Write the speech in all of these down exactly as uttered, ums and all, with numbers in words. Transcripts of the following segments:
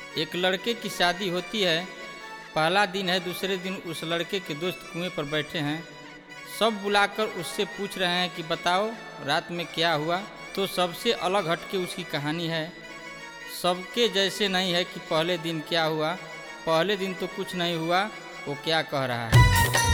एक लड़के की शादी होती है। पहला दिन है। दूसरे दिन उस लड़के के दोस्त कुएं पर बैठे हैं। सब बुलाकर उससे पूछ रहे हैं कि बताओ रात में क्या हुआ। तो सबसे अलग हटके उसकी कहानी है। सबके जैसे नहीं है कि पहले दिन क्या हुआ। पहले दिन तो कुछ नहीं हुआ, वो क्या कह रहा है।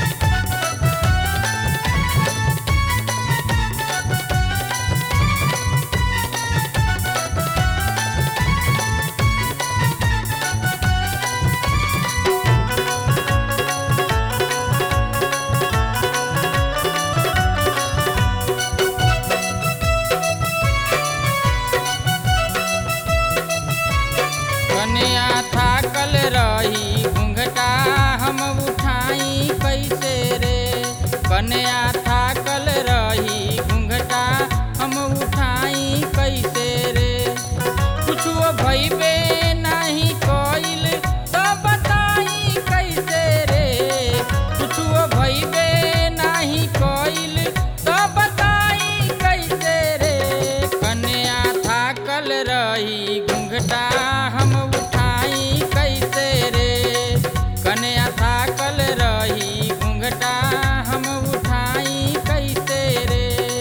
कन्या थाकल रही घूंघटा हम उठाई कैसे रे। कन्या थाकल रही घूंघटा हम उठाई कैसे रे। कुछो भइबे नहीं कइल तो बताई कैसे रे। कुछो भइबे नहीं कइल तो बताई कैसे रे। कन्या थाकल रही घूंघटा हम उठाई कैसे रे। कन्या थाकल रही घूंघटा हम उठाई कैसे रे।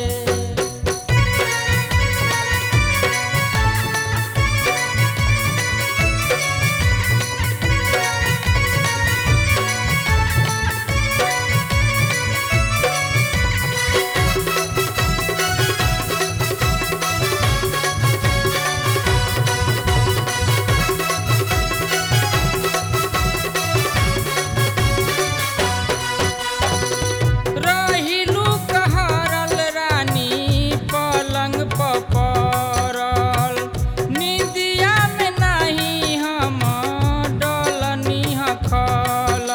रहिलू कहरल रानी पलंग पर पड़ल। निदिया में नहीं हम डलनी खलल।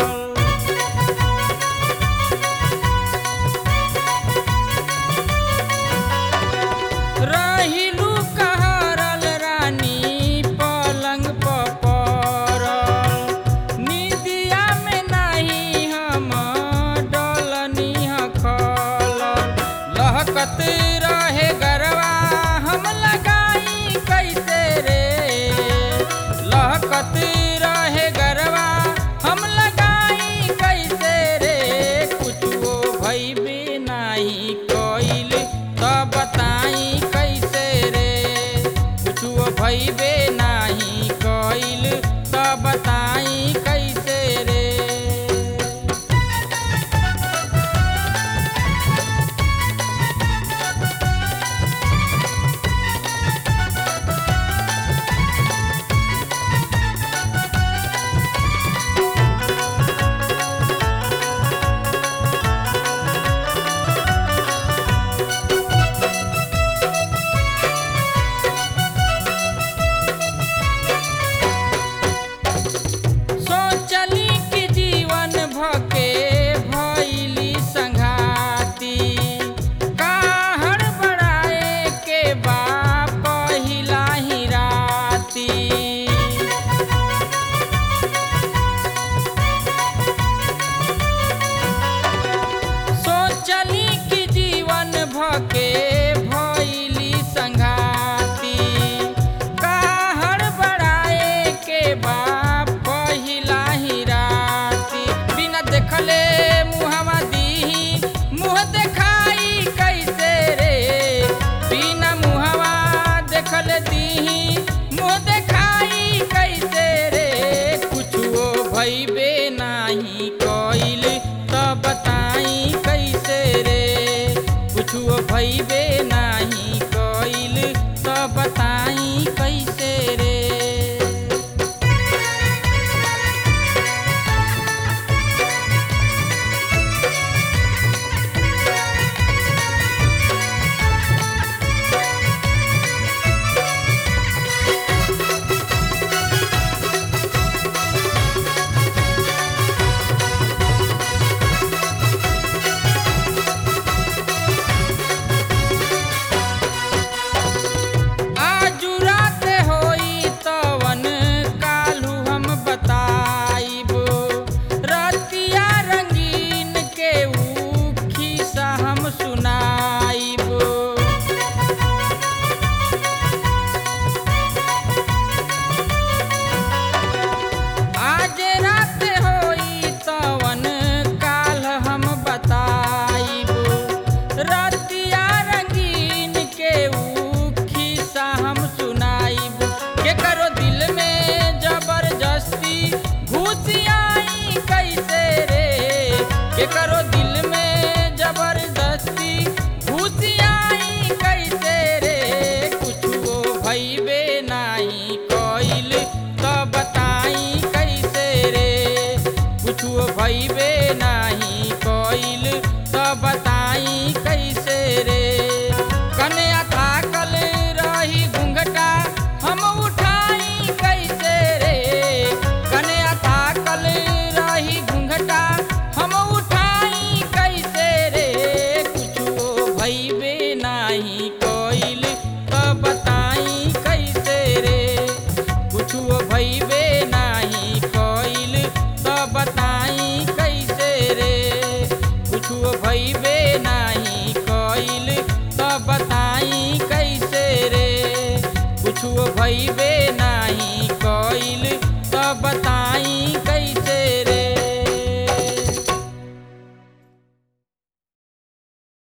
रहिलू कहरल रानी पलंग पर पड़ल। निदिया में नहीं हम डलनी खलल। लहकत रहे गरवा हम लगाई कैसे रे। लहकत रहे गरवा हम लगाई कैसे रे। कुछो भइबे नहीं कइल तो बताई कैसे रे। कुछो भइबे नहीं कइल तो बताई कैसे रे। सोचली कि जीवन भके भइली संघाती। काहड़ बड़ाए के बा पहिला ही राती। सोचली कि जीवन भके भइली संघाती। काहड़ बड़ाए के बा पहिला ही राती। बिना देखले मुहवा दीही मुँह देखाई कैसे रे। बिना मुहवा देखले दीही मुँह देखाई कैसे रे। कुछो भइबे नाही कइल तो बताई कैसे रे। कुछो भइबे नाही कइल तो बताई कैसे रे। आजू रात जाई कैसे रे, कुछो भइबे नाही कइल